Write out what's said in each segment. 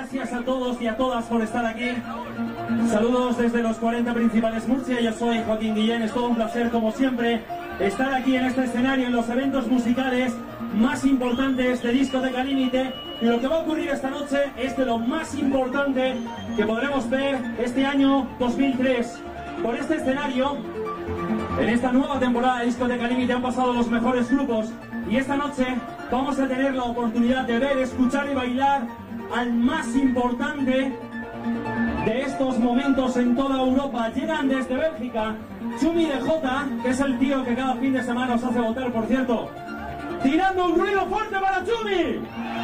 gracias a todos y a todas por estar aquí. Saludos desde los 40 Principales Murcia, yo soy Joaquín Guillén, es todo un placer como siempre estar aquí en este escenario en los eventos musicales más importantes de Discoteca Límite, y lo que va a ocurrir esta noche es de lo más importante que podremos ver este año 2003. Por este escenario, en esta nueva temporada de Discoteca Límite han pasado los mejores grupos, y esta noche vamos a tener la oportunidad de ver, escuchar y bailar al más importante de estos momentos en toda Europa. Llegan desde Bélgica Chumi DJ, que es el tío que cada fin de semana os hace votar, por cierto. ¡Tirando un ruido fuerte para Chumi!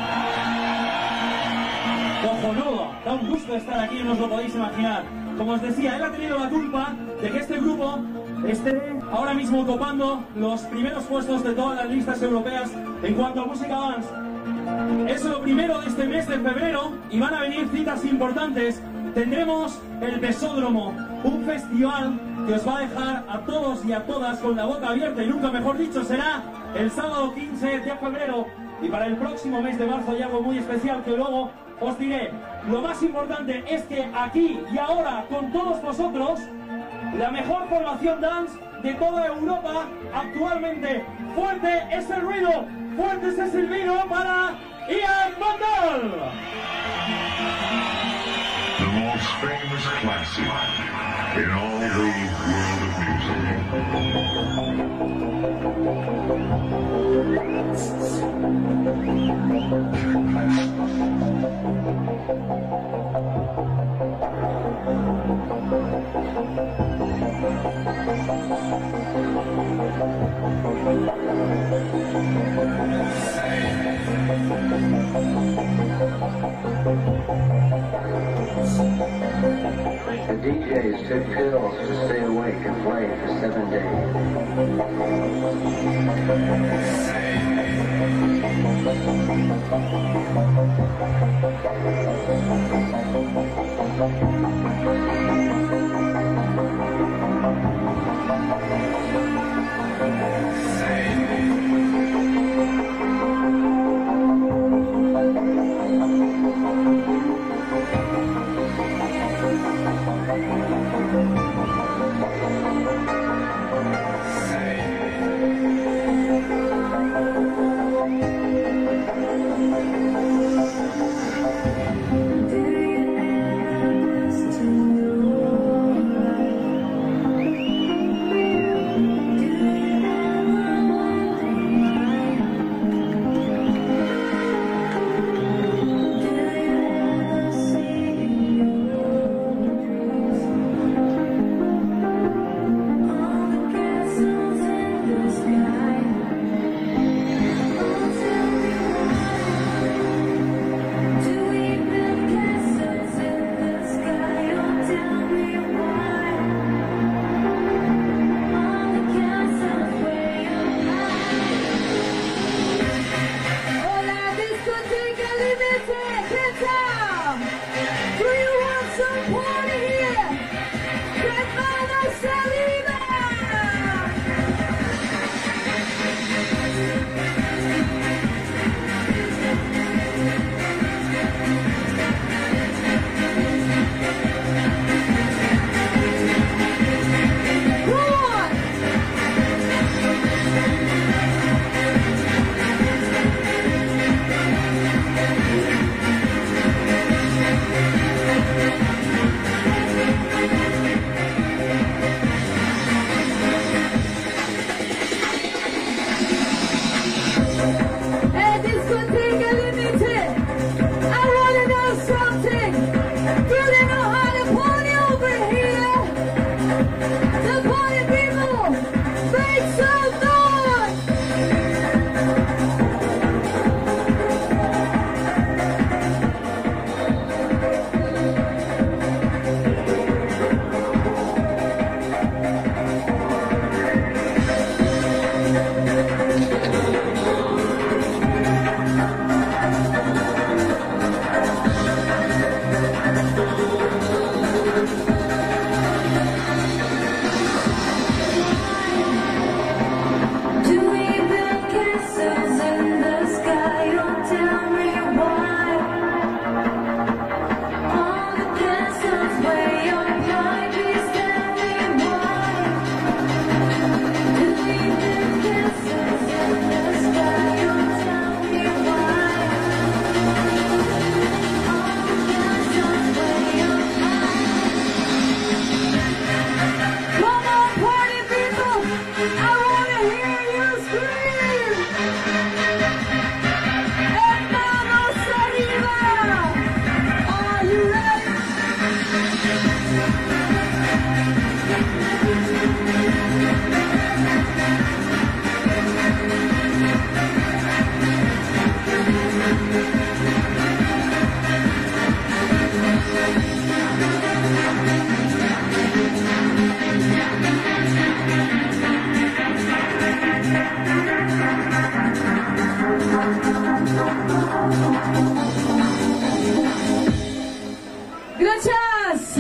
Cojonudo, da un gusto estar aquí, no os lo podéis imaginar. Como os decía, él ha tenido la culpa de que este grupo esté ahora mismo copando los primeros puestos de todas las listas europeas en cuanto a música dance. Es lo primero de este mes de febrero y van a venir citas importantes. Tendremos el Besódromo, un festival que os va a dejar a todos y a todas con la boca abierta, y nunca mejor dicho, será el sábado 15 de febrero. Y para el próximo mes de marzo hay algo muy especial que luego os diré. Lo más importante es que aquí y ahora, con todos vosotros, la mejor formación dance de toda Europa actualmente. Fuerte ese ruido, fuerte ese silbido para Ian Vandal. The most famous classic in all the world of The DJs took pills to stay awake and play for 7 days. Gracias!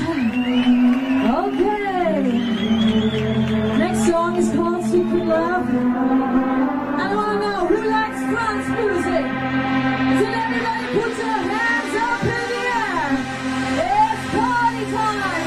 Okay. Next song is called Secret Love. I want to know who likes France music. So everybody put your hands up in the air. It's party time.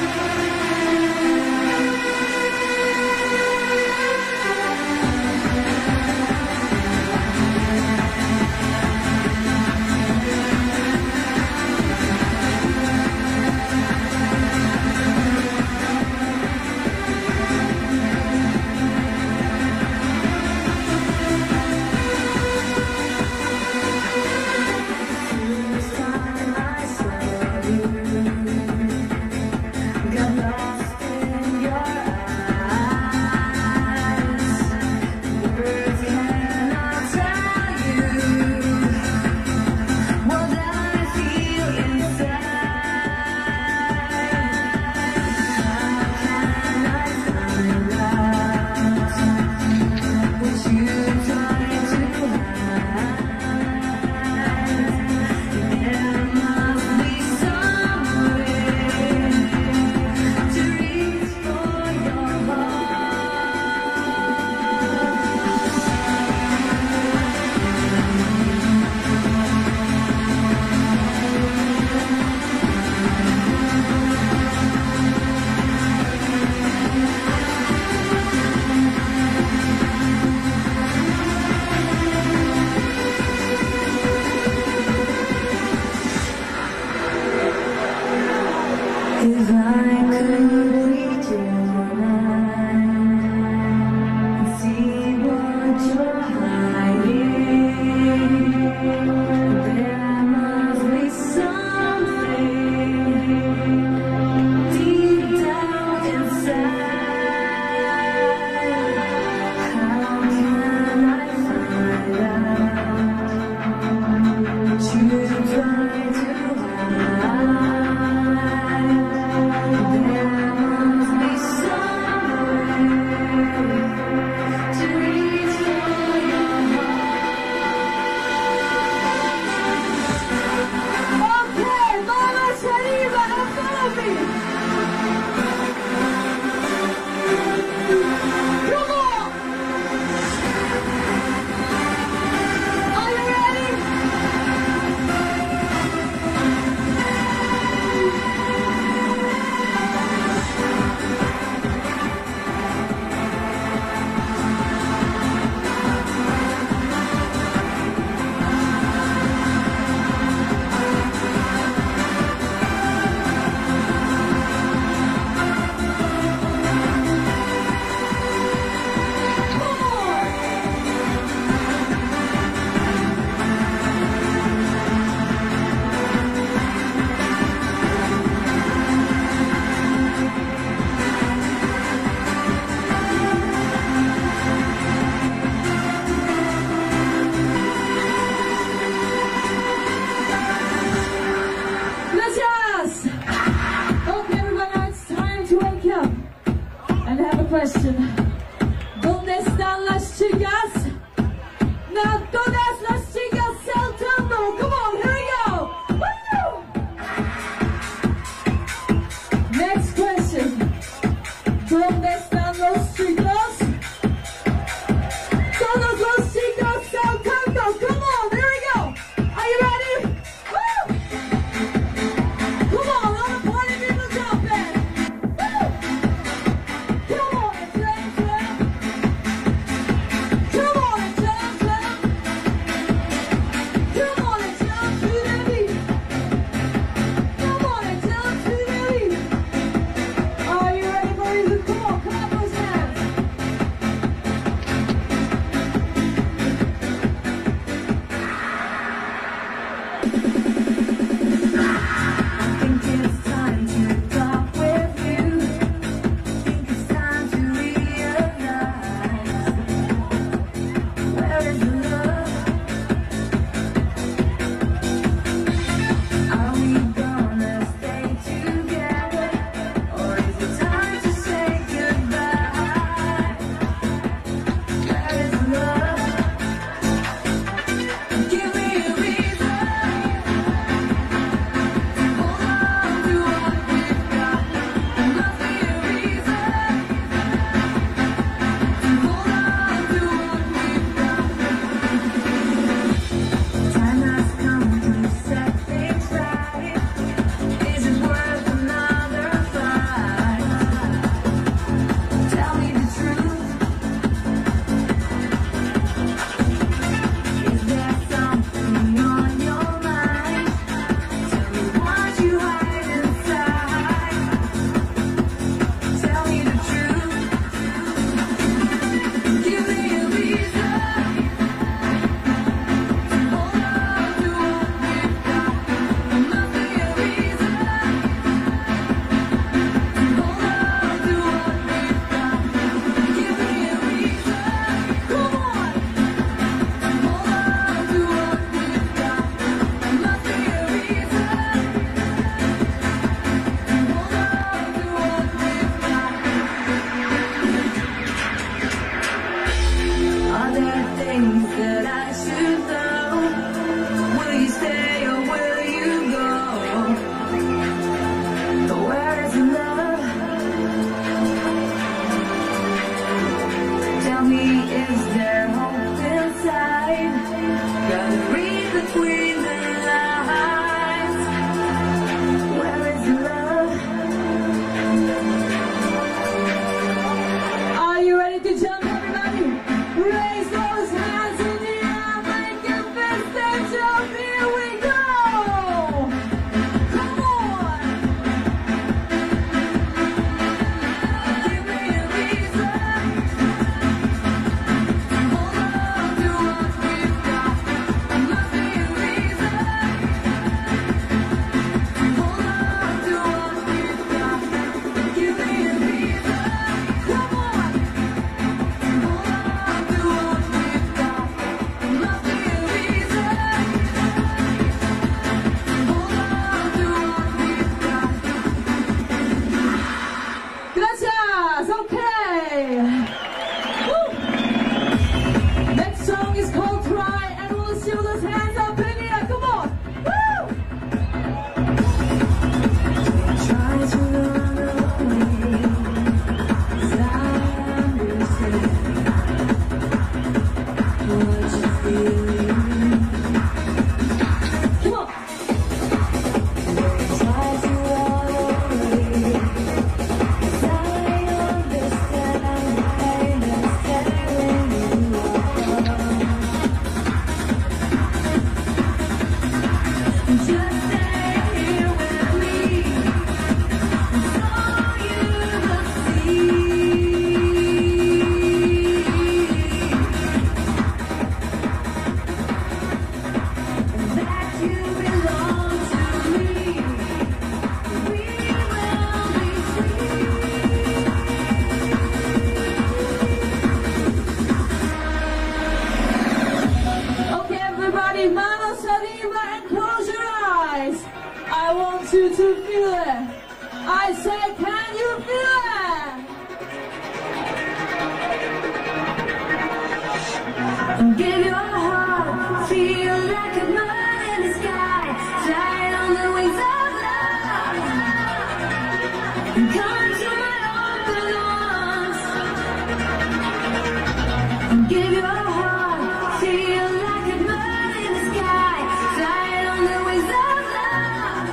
If I could read your mind and see what you're hiding, there must be something deep down inside. How can I find out? To try to hide. Question. ¿Dónde están las chicas? Now, todas las chicas saltando. Come on, here we go. Woo! Next question. ¿Dónde están los chicos? Todos los chicos saltando. Come on, here we go. Are you ready? Woo! Come on, all the party people jumping. Woo! Come on, it's ready to you feel it? I say, can you feel it? Give your heart, feel like a bird in the sky, fly on the wings of love. Come to my open arms. Give your heart, feel like a bird in the sky, fly on the wings of love.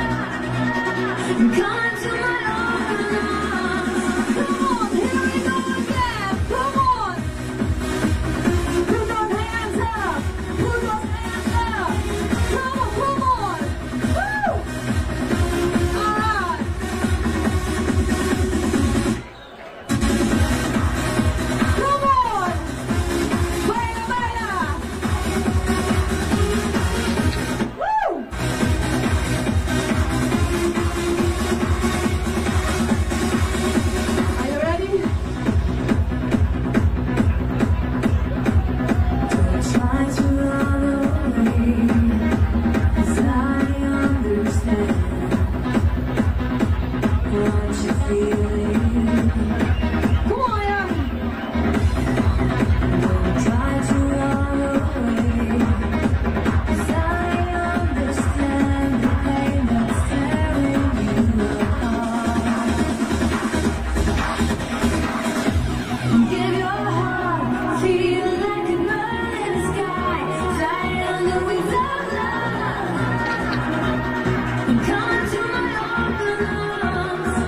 Come to my open arms. Come on, here we go again. Come on. Put those hands up. Put those hands up. Come on, come on. Woo! All right. Come on. Baila, baila. Woo! Are you ready? Try to run away, 'cause I understand what you're feeling. Come on, yeah. Don't try to run away, 'cause I understand the pain that's tearing you apart. Give your heart, feel like a bird in the sky, fly on the wings of love. Come to my open arms.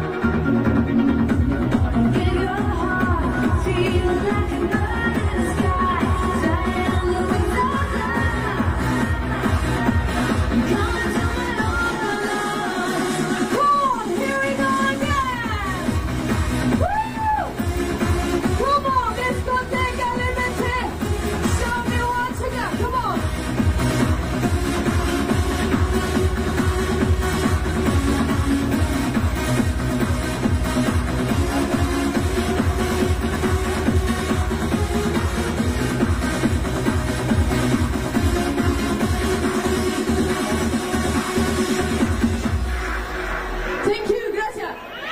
Give your heart, feel like a bird in the sky, fly on the wings of love. Come to my open arms. Come on, here we go again. Woo! Come on, discoteca limited. Show me what you got. Come on. Thank you, gracias.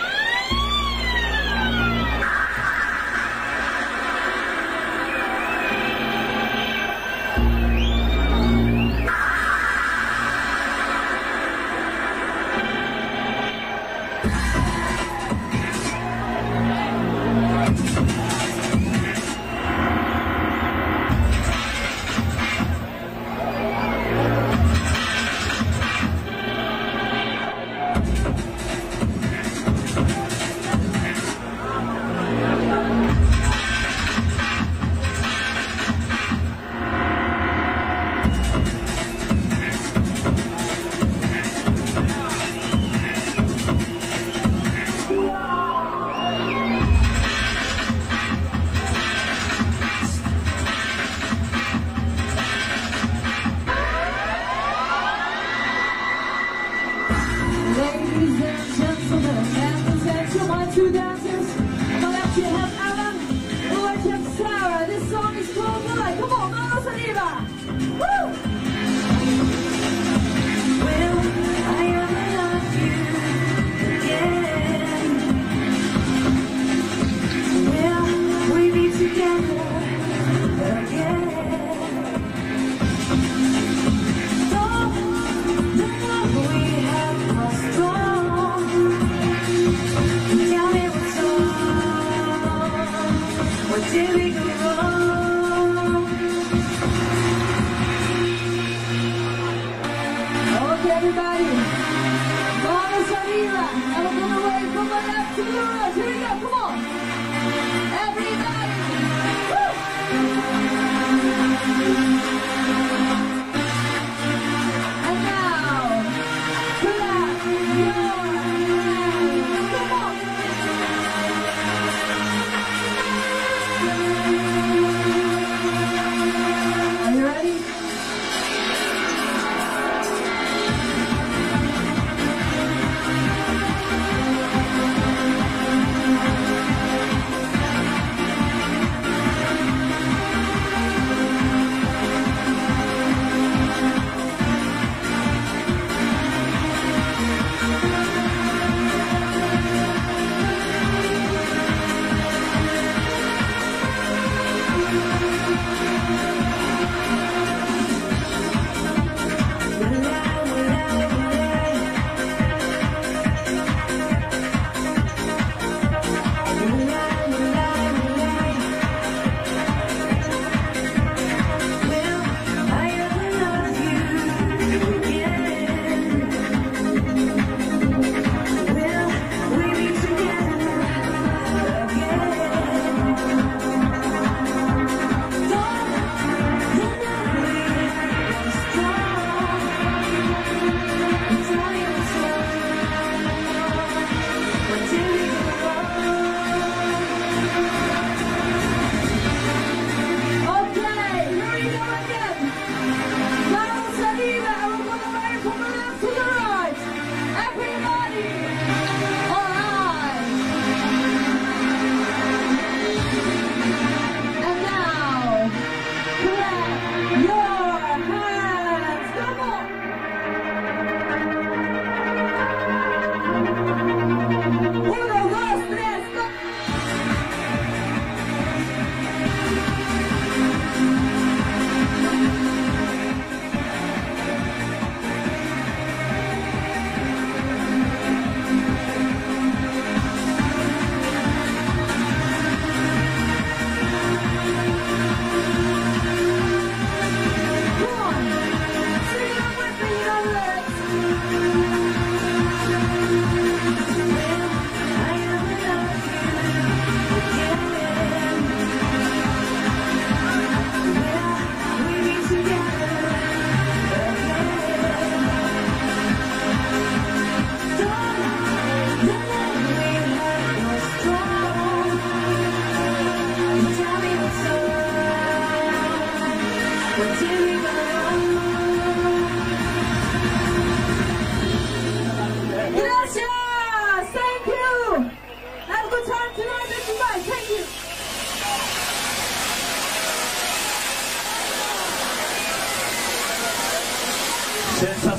Ladies and gentlemen, and present to my two dancers. On my left you have Alan, on the right you have Sarah. This song is called Moonlight. Come on, manos arriba. Woo! Will I ever love you again? Will we be together again? We have lost wrong. Tell me what's wrong. What did we go wrong? Okay, everybody. Manos arriba. And we're gonna wave from the left to the right. Here we go. Come on. Everybody. Woo! And now, clap your hands. Come on. Are you ready?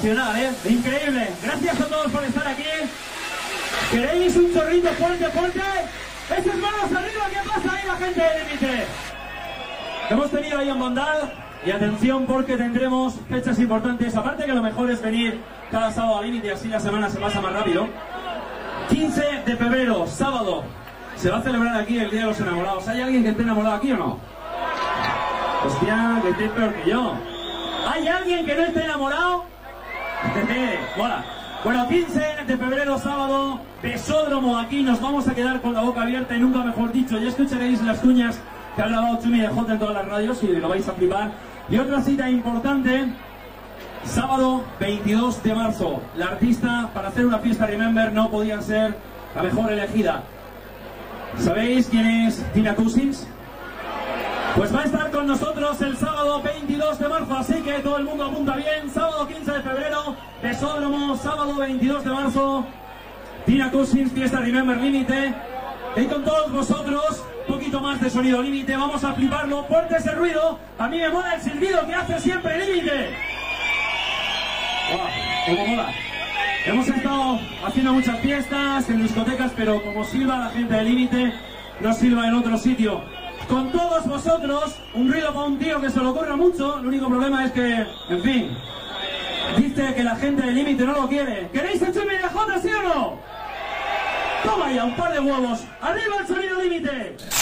Sensacional, ¿eh? Increíble. Gracias a todos por estar aquí. ¿Queréis un chorrito fuerte, fuerte? ¡Esas manos arriba! ¿Qué pasa ahí la gente de Límite? Hemos tenido ahí en Vandal. Y atención porque tendremos fechas importantes. Aparte que lo mejor es venir cada sábado a Límite, así la semana se pasa más rápido. 15 de febrero, sábado. Se va a celebrar aquí el Día de los Enamorados. ¿Hay alguien que esté enamorado aquí o no? Hostia, que esté peor que yo. ¿Hay alguien que no esté enamorado? Mola. Bueno, 15 de febrero, sábado, Besódromo. Aquí nos vamos a quedar con la boca abierta y nunca mejor dicho. Ya escucharéis las cuñas que ha grabado Chumi de J en todas las radios y lo vais a flipar. Y otra cita importante, sábado 22 de marzo. La artista para hacer una fiesta Remember no podía ser la mejor elegida. ¿Sabéis quién es Tina Cousins? Pues va a estar con nosotros el sábado 22 de marzo, así que todo el mundo apunta bien. Sábado 15 de febrero, Besódromo, sábado 22 de marzo, Tina Cousins, fiesta Remember Límite. Y con todos vosotros, un poquito más de sonido Límite, vamos a fliparlo. Fuerte ese ruido, a mí me mola el silbido que hace siempre Límite. ¡Wow! ¡Cómo mola! Hemos estado haciendo muchas fiestas en discotecas, pero como silba la gente de Límite, no silba en otro sitio. Con todos vosotros, un ruido para un tío que se lo ocurra mucho. El único problema es que, en fin, dice que la gente de Límite no lo quiere. ¿Queréis el Chumi de J, sí o no? Toma ya, un par de huevos. ¡Arriba el sonido Límite!